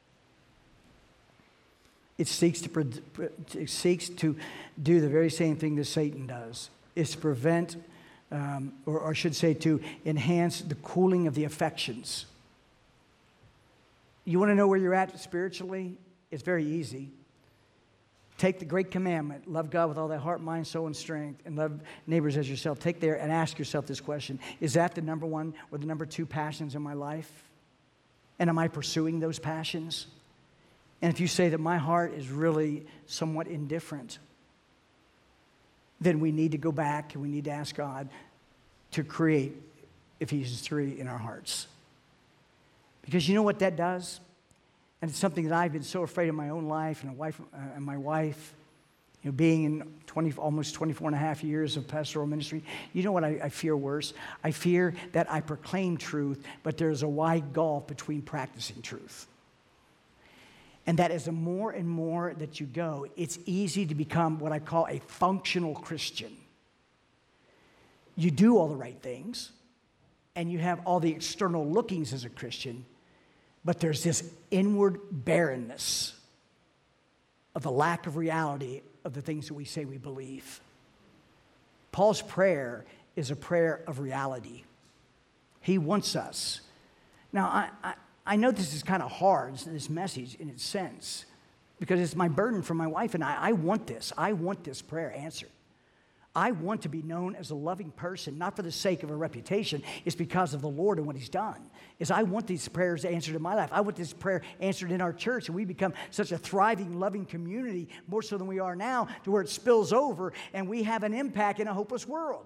It seeks to, it seeks to do the very same thing that Satan does. It's to prevent, um, or, or I should say to enhance the cooling of the affections. You want to know where you're at spiritually? It's very easy. Take the great commandment, love God with all thy heart, mind, soul, and strength, and love neighbors as yourself. Take there and ask yourself this question. Is that the number one or the number two passions in my life? And am I pursuing those passions? And if you say that my heart is really somewhat indifferent, then we need to go back and we need to ask God to create Ephesians three in our hearts. Because you know what that does? And it's something that I've been so afraid of my own life and, a wife, uh, and my wife, you know, being in twenty, almost twenty-four and a half years of pastoral ministry. You know what I, I fear worse? I fear that I proclaim truth, but there's a wide gulf between practicing truth. And that as the more and more that you go, it's easy to become what I call a functional Christian. You do all the right things, and you have all the external lookings as a Christian, but there's this inward barrenness of the lack of reality of the things that we say we believe. Paul's prayer is a prayer of reality. He wants us. Now, I, I, I know this is kind of hard, this message in its sense, because it's my burden for my wife and I. I want this. I want this prayer answered. I want to be known as a loving person, not for the sake of a reputation. It's because of the Lord and what He's done. Is I want these prayers answered in my life. I want this prayer answered in our church, and we become such a thriving, loving community, more so than we are now, to where it spills over and we have an impact in a hopeless world.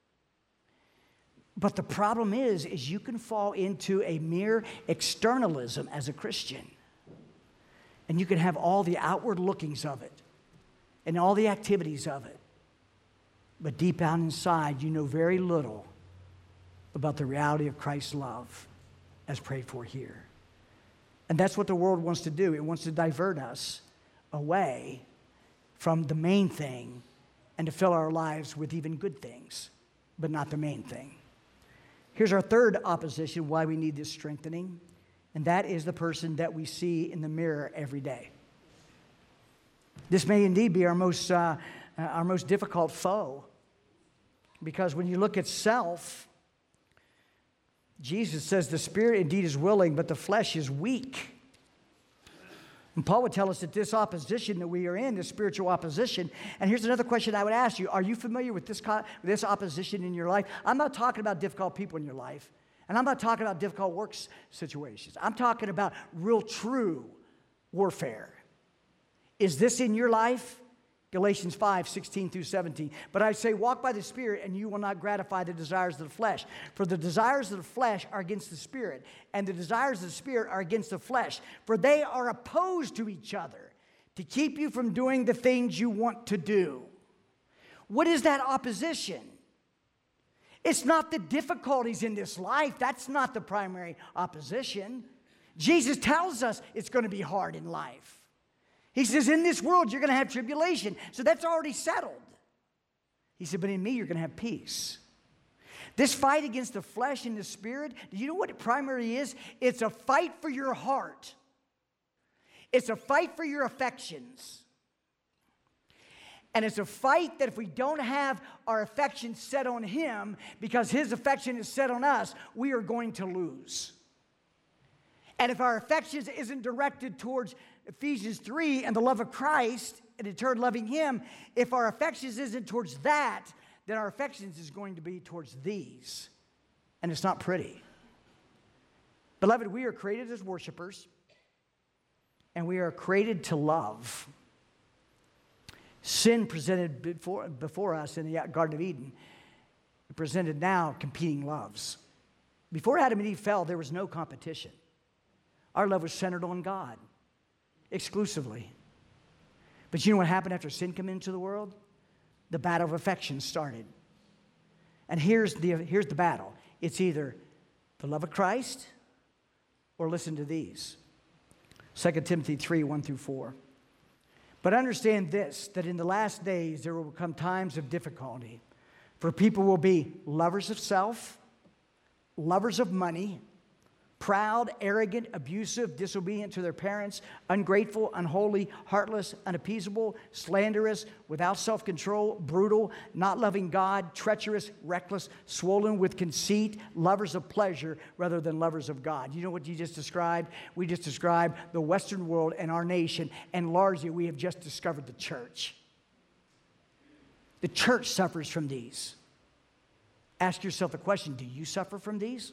But the problem is, is you can fall into a mere externalism as a Christian. And you can have all the outward lookings of it and all the activities of it. But deep down inside, you know very little about the reality of Christ's love as prayed for here. And that's what the world wants to do. It wants to divert us away from the main thing and to fill our lives with even good things, but not the main thing. Here's our third opposition, why we need this strengthening, and that is the person that we see in the mirror every day. This may indeed be our most, uh, uh, our most difficult foe. Because when you look at self, Jesus says the spirit indeed is willing, but the flesh is weak. And Paul would tell us that this opposition that we are in, this spiritual opposition, and here's another question I would ask you. Are you familiar with this, this opposition in your life? I'm not talking about difficult people in your life, and I'm not talking about difficult work situations. I'm talking about real, true warfare. Is this in your life? Galatians five, sixteen through seventeen. But I say, walk by the Spirit, and you will not gratify the desires of the flesh. For the desires of the flesh are against the Spirit, and the desires of the Spirit are against the flesh. For they are opposed to each other, to keep you from doing the things you want to do. What is that opposition? It's not the difficulties in this life. That's not the primary opposition. Jesus tells us it's going to be hard in life. He says, in this world, you're going to have tribulation. So that's already settled. He said, but in me, you're going to have peace. This fight against the flesh and the spirit, do you know what it primarily is? It's a fight for your heart. It's a fight for your affections. And it's a fight that if we don't have our affection set on Him, because His affection is set on us, we are going to lose. And if our affections isn't directed towards Ephesians three and the love of Christ and in turn loving Him, if our affections isn't towards that, then our affections is going to be towards these. And it's not pretty. Beloved, we are created as worshipers, and we are created to love. Sin presented before, before us in the Garden of Eden, it presented now competing loves. Before Adam and Eve fell, there was no competition. Our love was centered on God exclusively. But you know what happened after sin came into the world? The battle of affection started. And here's the, here's the battle. It's either the love of Christ or listen to these. Second Timothy three, one through four. But understand this, that in the last days there will come times of difficulty. For people will be lovers of self, lovers of money, proud, arrogant, abusive, disobedient to their parents, ungrateful, unholy, heartless, unappeasable, slanderous, without self-control, brutal, not loving God, treacherous, reckless, swollen with conceit, lovers of pleasure rather than lovers of God. You know what you just described? We just described the Western world and our nation, and largely we have just discovered the church. The church suffers from these. Ask yourself the question, do you suffer from these?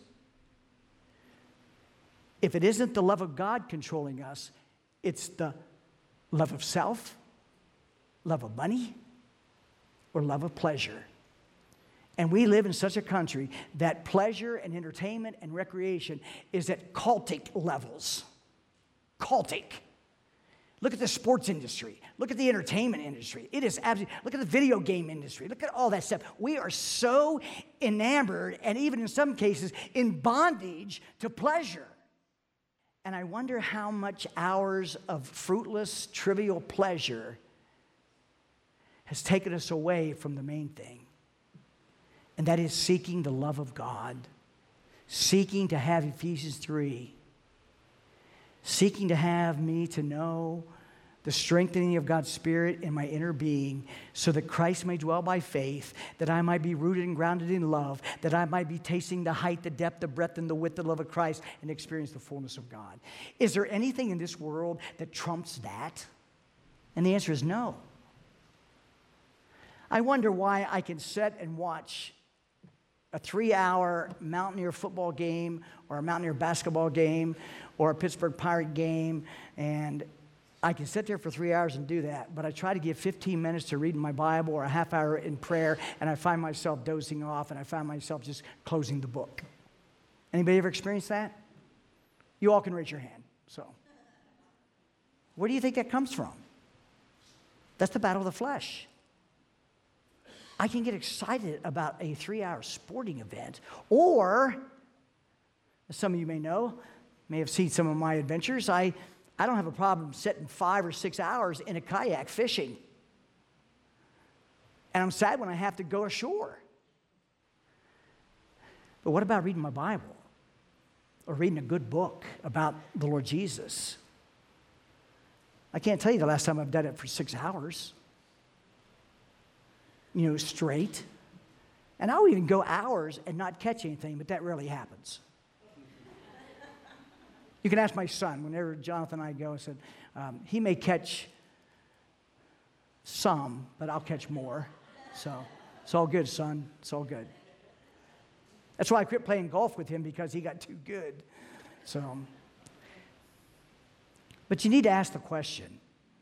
If it isn't the love of God controlling us, it's the love of self, love of money, or love of pleasure. And we live in such a country that pleasure and entertainment and recreation is at cultic levels. Cultic. Look at the sports industry. Look at the entertainment industry. It is absolutely, look at the video game industry. Look at all that stuff. We are so enamored and even in some cases in bondage to pleasure. And I wonder how much hours of fruitless, trivial pleasure has taken us away from the main thing. And that is seeking the love of God. Seeking to have Ephesians three. Seeking to have me to know the strengthening of God's Spirit in my inner being so that Christ may dwell by faith, that I might be rooted and grounded in love, that I might be tasting the height, the depth, the breadth, and the width, the love of Christ, and experience the fullness of God. Is there anything in this world that trumps that? And the answer is no. I wonder why I can sit and watch a three-hour Mountaineer football game or a Mountaineer basketball game or a Pittsburgh Pirate game, and I can sit there for three hours and do that, but I try to give fifteen minutes to reading my Bible or a half hour in prayer, and I find myself dozing off, and I find myself just closing the book. Anybody ever experienced that? You all can raise your hand. So, where do you think that comes from? That's the battle of the flesh. I can get excited about a three-hour sporting event, or, as some of you may know, may have seen some of my adventures, I, I don't have a problem sitting five or six hours in a kayak fishing. And I'm sad when I have to go ashore. But what about reading my Bible? Or reading a good book about the Lord Jesus? I can't tell you the last time I've done it for six hours. You know, straight. And I'll even go hours and not catch anything, but that rarely happens. You can ask my son. Whenever Jonathan and I go, I said, um, he may catch some, but I'll catch more. So it's all good, son. It's all good. That's why I quit playing golf with him, because he got too good. So, but you need to ask the question,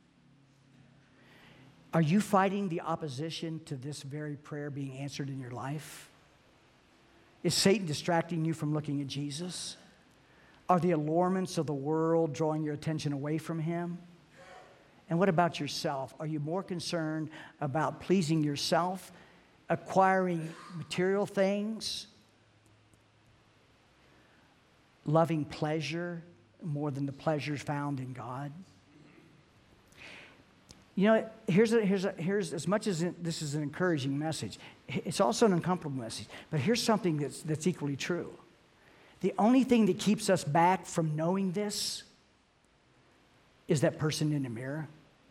are you fighting the opposition to this very prayer being answered in your life? Is Satan distracting you from looking at Jesus? Are the allurements of the world drawing your attention away from Him? And what about yourself? Are you more concerned about pleasing yourself, acquiring material things, loving pleasure more than the pleasures found in God? You know, here's, a, here's, a, here's as much as it, this is an encouraging message, it's also an uncomfortable message. But here's something that's, that's equally true. The only thing that keeps us back from knowing this is that person in the mirror.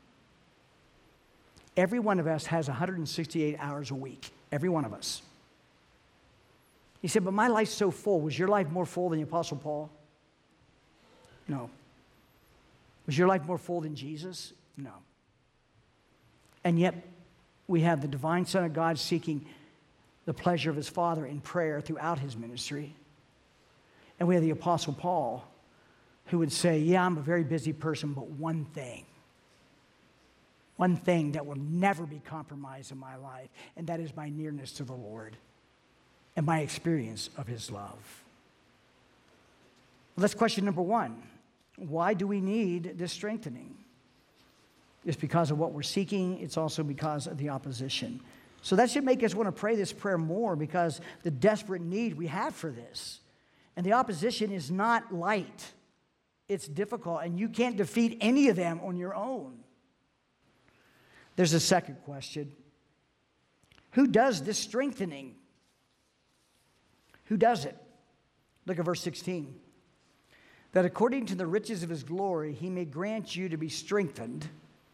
Every one of us has one hundred sixty-eight hours a week. Every one of us. He said, but my life's so full. Was your life more full than the Apostle Paul? No. Was your life more full than Jesus? No. And yet, we have the divine Son of God seeking the pleasure of his Father in prayer throughout his ministry. And we have the Apostle Paul, who would say, yeah, I'm a very busy person, but one thing, one thing that will never be compromised in my life, and that is my nearness to the Lord and my experience of his love. Well, that's question number one. Why do we need this strengthening? It's because of what we're seeking. It's also because of the opposition. So that should make us want to pray this prayer more, because the desperate need we have for this. And the opposition is not light. It's difficult, and you can't defeat any of them on your own. There's a second question. Who does this strengthening? Who does it? Look at verse sixteen. That according to the riches of his glory, he may grant you to be strengthened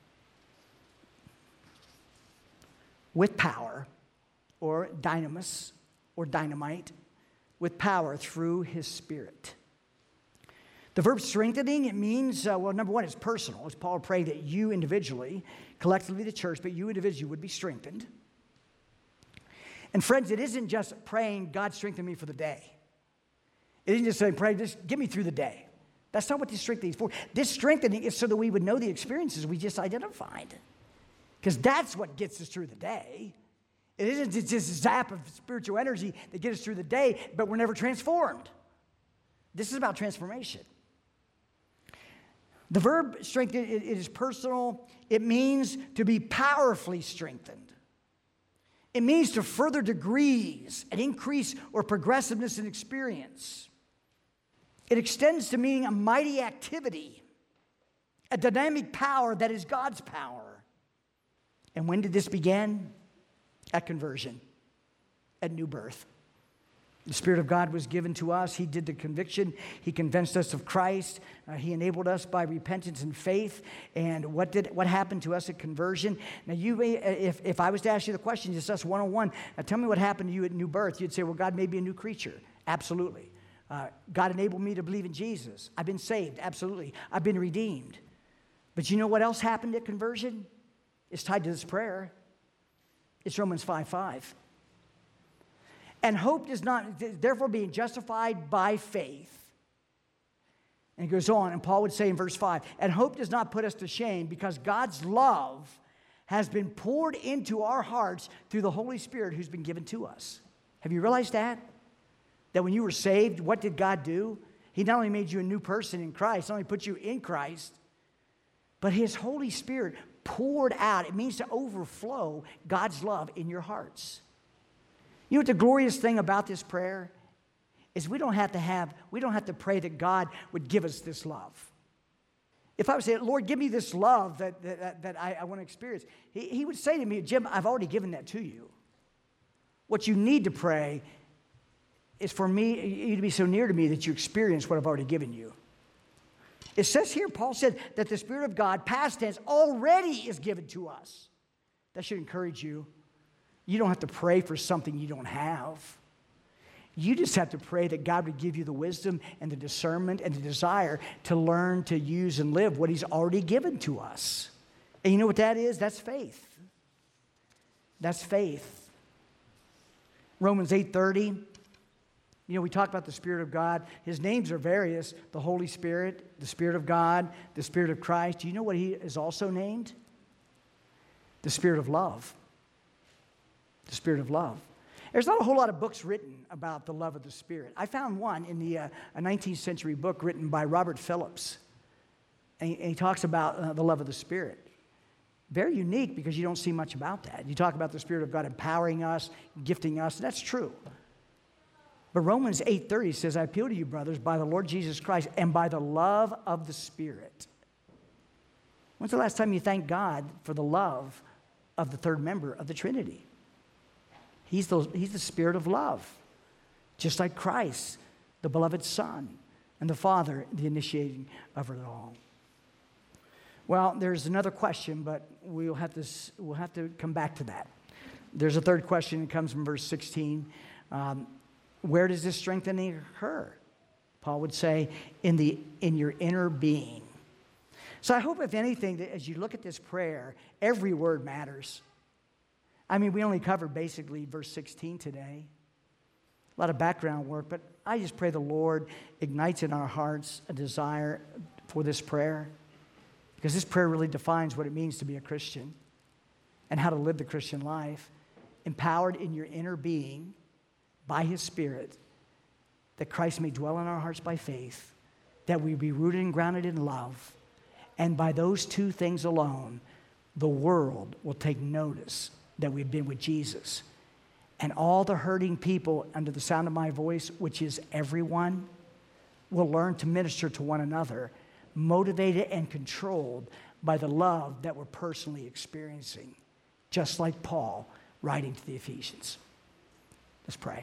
with power, or dynamis, or dynamite, with power through his Spirit. The verb strengthening, it means, uh, well, number one, it's personal. As Paul prayed that you individually, collectively the church, but you individually would be strengthened. And friends, it isn't just praying, God strengthen me for the day. It isn't just saying, pray, just get me through the day. That's not what this strengthening is for. This strengthening is so that we would know the experiences we just identified. Because that's what gets us through the day. It isn't just a zap of spiritual energy that gets us through the day, but we're never transformed. This is about transformation. The verb strengthen, it is personal. It means to be powerfully strengthened. It means to further degrees, an increase or progressiveness in experience. It extends to meaning a mighty activity, a dynamic power that is God's power. And when did this begin? At conversion, at new birth. The Spirit of God was given to us. He did the conviction. He convinced us of Christ. Uh, he enabled us by repentance and faith. And what did what happened to us at conversion? Now, you may, if, if I was to ask you the question, just us one-on-one, uh, tell me what happened to you at new birth. You'd say, well, God made me a new creature. Absolutely. Uh, God enabled me to believe in Jesus. I've been saved. Absolutely. I've been redeemed. But you know what else happened at conversion? It's tied to this prayer. It's Romans five five. And hope does not, therefore being justified by faith. And it goes on, and Paul would say in verse five, and hope does not put us to shame, because God's love has been poured into our hearts through the Holy Spirit who's been given to us. Have you realized that? That when you were saved, what did God do? He not only made you a new person in Christ, not only put you in Christ, but his Holy Spirit poured out. It means to overflow God's love in your hearts. You know what the glorious thing about this prayer is? We don't have to have, we don't have to pray that God would give us this love. If I would say, Lord, give me this love that, that, that I, I want to experience, he, he would say to me, Jim, I've already given that to you. What you need to pray is for me, you to be so near to me that you experience what I've already given you. It says here, Paul said that the Spirit of God, past tense, already is given to us. That should encourage you. You don't have to pray for something you don't have. You just have to pray that God would give you the wisdom and the discernment and the desire to learn to use and live what he's already given to us. And you know what that is? That's faith. That's faith. Romans eight thirty. You know, we talk about the Spirit of God. His names are various. The Holy Spirit, the Spirit of God, the Spirit of Christ. Do you know what he is also named? The Spirit of love. The Spirit of love. There's not a whole lot of books written about the love of the Spirit. I found one in the uh, a nineteenth century book written by Robert Phillips. And he, and he talks about uh, the love of the Spirit. Very unique, because you don't see much about that. You talk about the Spirit of God empowering us, gifting us. That's true. But Romans eight thirty says, I appeal to you, brothers, by the Lord Jesus Christ and by the love of the Spirit. When's the last time you thanked God for the love of the third member of the Trinity? He's the, he's the Spirit of love, just like Christ, the beloved Son, and the Father, the initiating of it all. Well, there's another question, but we'll have to, we'll have to come back to that. There's a third question that comes from verse sixteen. Um, where does this strengthening occur? Paul would say, in, the, in your inner being. So I hope, if anything, that as you look at this prayer, every word matters. I mean, we only covered basically verse sixteen today. A lot of background work, but I just pray the Lord ignites in our hearts a desire for this prayer, because this prayer really defines what it means to be a Christian and how to live the Christian life, empowered in your inner being by His Spirit, that Christ may dwell in our hearts by faith, that we be rooted and grounded in love, and by those two things alone, the world will take notice that we've been with Jesus. And all the hurting people under the sound of my voice, which is everyone, will learn to minister to one another, motivated and controlled by the love that we're personally experiencing, just like Paul writing to the Ephesians. Let's pray.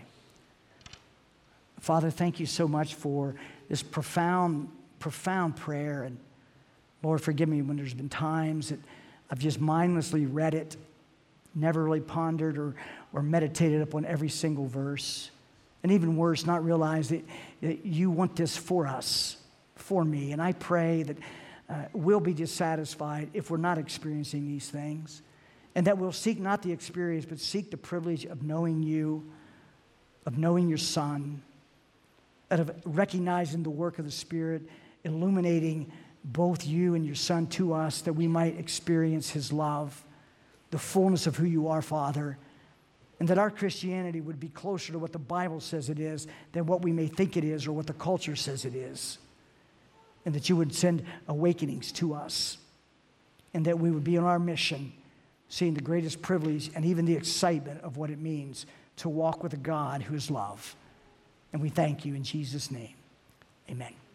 Father, thank you so much for this profound, profound prayer. And Lord, forgive me when there's been times that I've just mindlessly read it, never really pondered or, or meditated upon every single verse. And even worse, not realize that, that you want this for us, for me. And I pray that uh, we'll be dissatisfied if we're not experiencing these things. And that we'll seek not the experience, but seek the privilege of knowing you, of knowing your Son, of recognizing the work of the Spirit, illuminating both you and your Son to us, that we might experience His love, the fullness of who you are, Father, and that our Christianity would be closer to what the Bible says it is than what we may think it is or what the culture says it is, and that you would send awakenings to us, and that we would be on our mission, seeing the greatest privilege and even the excitement of what it means to walk with a God who is love. And we thank you in Jesus' name. Amen.